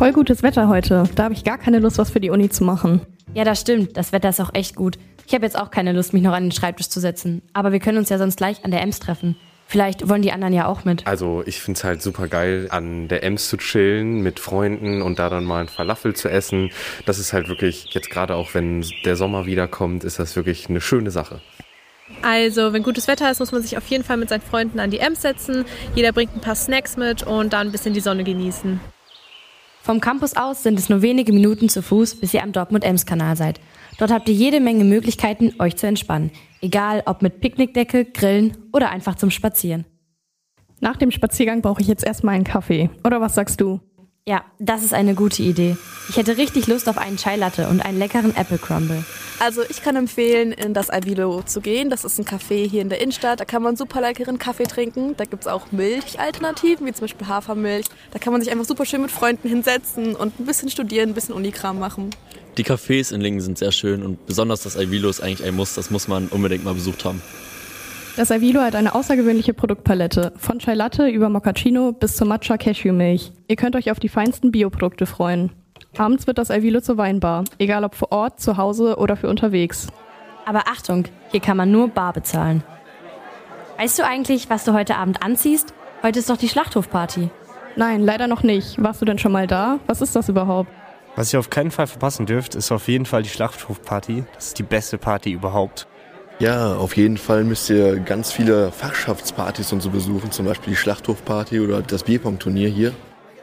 Voll gutes Wetter heute. Da habe ich gar keine Lust, was für die Uni zu machen. Ja, das stimmt. Das Wetter ist auch echt gut. Ich habe jetzt auch keine Lust, mich noch an den Schreibtisch zu setzen. Aber wir können uns ja sonst gleich an der Ems treffen. Vielleicht wollen die anderen ja auch mit. Also ich finde es halt super geil, an der Ems zu chillen mit Freunden und da dann mal einen Falafel zu essen. Das ist halt wirklich, jetzt gerade auch wenn der Sommer wiederkommt, ist das wirklich eine schöne Sache. Also, wenn gutes Wetter ist, muss man sich auf jeden Fall mit seinen Freunden an die Ems setzen. Jeder bringt ein paar Snacks mit und dann ein bisschen die Sonne genießen. Vom Campus aus sind es nur wenige Minuten zu Fuß, bis ihr am Dortmund-Ems-Kanal seid. Dort habt ihr jede Menge Möglichkeiten, euch zu entspannen. Egal, ob mit Picknickdecke, Grillen oder einfach zum Spazieren. Nach dem Spaziergang brauche ich jetzt erstmal einen Kaffee. Oder was sagst du? Ja, das ist eine gute Idee. Ich hätte richtig Lust auf einen Chai Latte und einen leckeren Apple Crumble. Also ich kann empfehlen, in das Alvilo zu gehen. Das ist ein Café hier in der Innenstadt. Da kann man super leckeren Kaffee trinken. Da gibt es auch Milchalternativen, wie zum Beispiel Hafermilch. Da kann man sich einfach super schön mit Freunden hinsetzen und ein bisschen studieren, ein bisschen Unikram machen. Die Cafés in Lingen sind sehr schön und besonders das Alvilo ist eigentlich ein Muss. Das muss man unbedingt mal besucht haben. Das Alvilo hat eine außergewöhnliche Produktpalette. Von Chai Latte über Mochaccino bis zur Matcha Cashewmilch. Ihr könnt euch auf die feinsten Bioprodukte freuen. Abends wird das Alvilo zur Weinbar. Egal ob vor Ort, zu Hause oder für unterwegs. Aber Achtung, hier kann man nur bar bezahlen. Weißt du eigentlich, was du heute Abend anziehst? Heute ist doch die Schlachthofparty. Nein, leider noch nicht. Warst du denn schon mal da? Was ist das überhaupt? Was ihr auf keinen Fall verpassen dürft, ist auf jeden Fall die Schlachthofparty. Das ist die beste Party überhaupt. Ja, auf jeden Fall müsst ihr ganz viele Fachschaftspartys und so besuchen, zum Beispiel die Schlachthofparty oder das Bierpong-Turnier hier.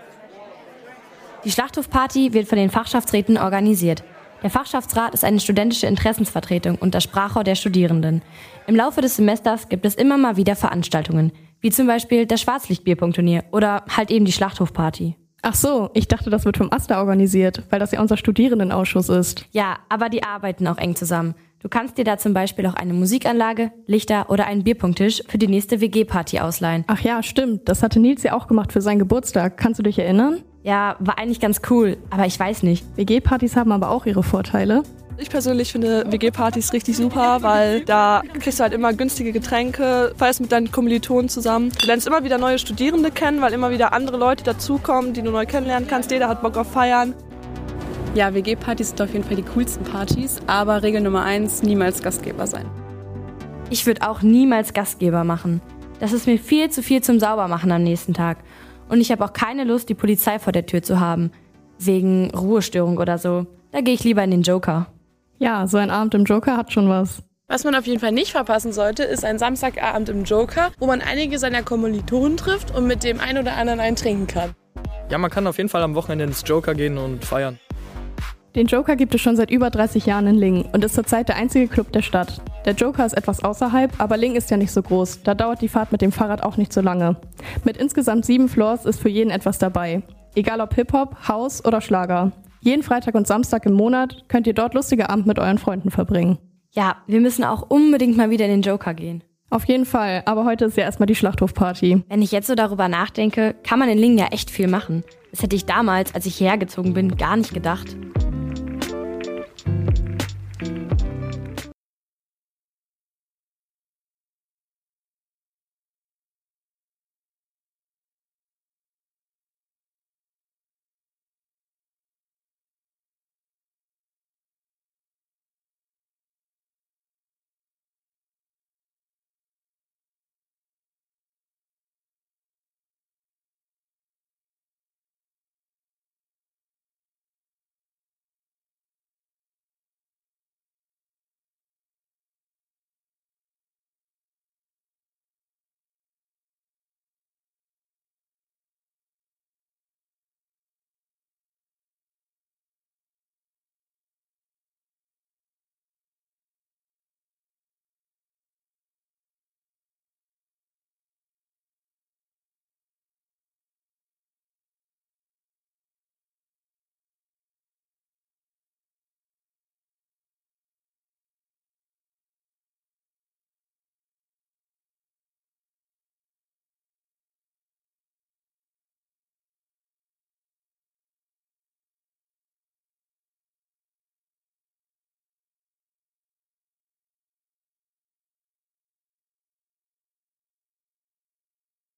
Die Schlachthofparty wird von den Fachschaftsräten organisiert. Der Fachschaftsrat ist eine studentische Interessensvertretung und das Sprachrohr der Studierenden. Im Laufe des Semesters gibt es immer mal wieder Veranstaltungen, wie zum Beispiel das Schwarzlicht-Bierpong-Turnier oder halt eben die Schlachthofparty. Ach so, ich dachte, das wird vom AStA organisiert, weil das ja unser Studierendenausschuss ist. Ja, aber die arbeiten auch eng zusammen. Du kannst dir da zum Beispiel auch eine Musikanlage, Lichter oder einen Bierpunkttisch für die nächste WG-Party ausleihen. Ach ja, stimmt. Das hatte Nils ja auch gemacht für seinen Geburtstag. Kannst du dich erinnern? Ja, war eigentlich ganz cool, aber ich weiß nicht. WG-Partys haben aber auch ihre Vorteile. Ich persönlich finde WG-Partys richtig super, weil da kriegst du halt immer günstige Getränke, feierst mit deinen Kommilitonen zusammen. Du lernst immer wieder neue Studierende kennen, weil immer wieder andere Leute dazukommen, die du neu kennenlernen kannst. Jeder hat Bock auf Feiern. Ja, WG-Partys sind auf jeden Fall die coolsten Partys, aber Regel Nummer 1, niemals Gastgeber sein. Ich würde auch niemals Gastgeber machen. Das ist mir viel zu viel zum Saubermachen am nächsten Tag. Und ich habe auch keine Lust, die Polizei vor der Tür zu haben. Wegen Ruhestörung oder so. Da gehe ich lieber in den Joker. Ja, so ein Abend im Joker hat schon was. Was man auf jeden Fall nicht verpassen sollte, ist ein Samstagabend im Joker, wo man einige seiner Kommilitonen trifft und mit dem einen oder anderen einen trinken kann. Ja, man kann auf jeden Fall am Wochenende ins Joker gehen und feiern. Den Joker gibt es schon seit über 30 Jahren in Lingen und ist zurzeit der einzige Club der Stadt. Der Joker ist etwas außerhalb, aber Lingen ist ja nicht so groß. Da dauert die Fahrt mit dem Fahrrad auch nicht so lange. Mit insgesamt 7 Floors ist für jeden etwas dabei. Egal ob Hip-Hop, House oder Schlager. Jeden Freitag und Samstag im Monat könnt ihr dort lustige Abend mit euren Freunden verbringen. Ja, wir müssen auch unbedingt mal wieder in den Joker gehen. Auf jeden Fall, aber heute ist ja erstmal die Schlachthofparty. Wenn ich jetzt so darüber nachdenke, kann man in Lingen ja echt viel machen. Das hätte ich damals, als ich hierher gezogen bin, gar nicht gedacht.